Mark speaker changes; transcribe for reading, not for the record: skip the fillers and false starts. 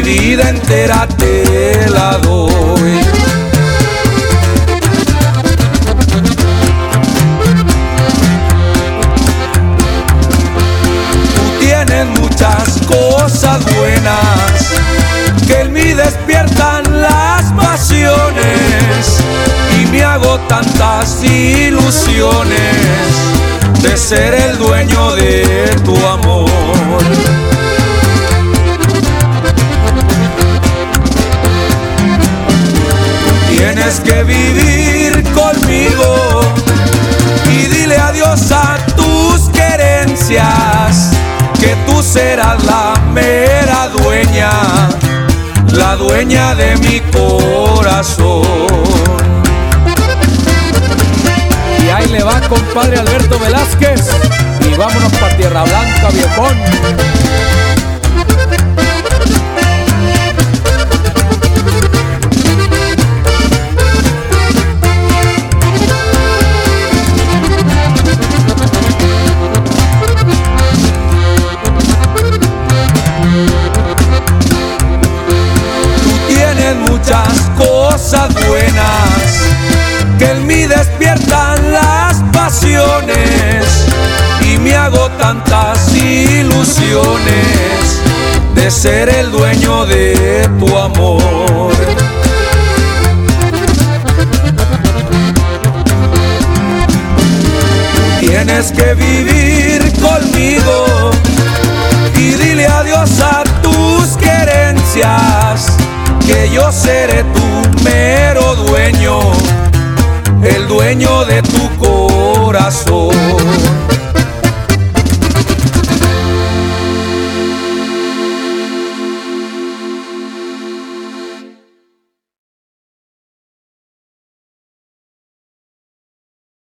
Speaker 1: vida entera te la doy. Tú tienes muchas cosas buenas que en mí despiertan las pasiones y me hago tantas ilusiones de ser el dueño de tu amor. Tienes que vivir conmigo y dile adiós a tus querencias, que tú serás la mera dueña, la dueña de mi corazón.
Speaker 2: Y ahí le va, compadre Alberto Velázquez, y vámonos pa' Tierra Blanca, viejón.
Speaker 1: Muchas cosas buenas que en mí despiertan las pasiones y me hago tantas ilusiones de ser el dueño de tu amor. Tienes que vivir conmigo y dile adiós a tus querencias, que yo seré tu mero dueño, el dueño de tu corazón.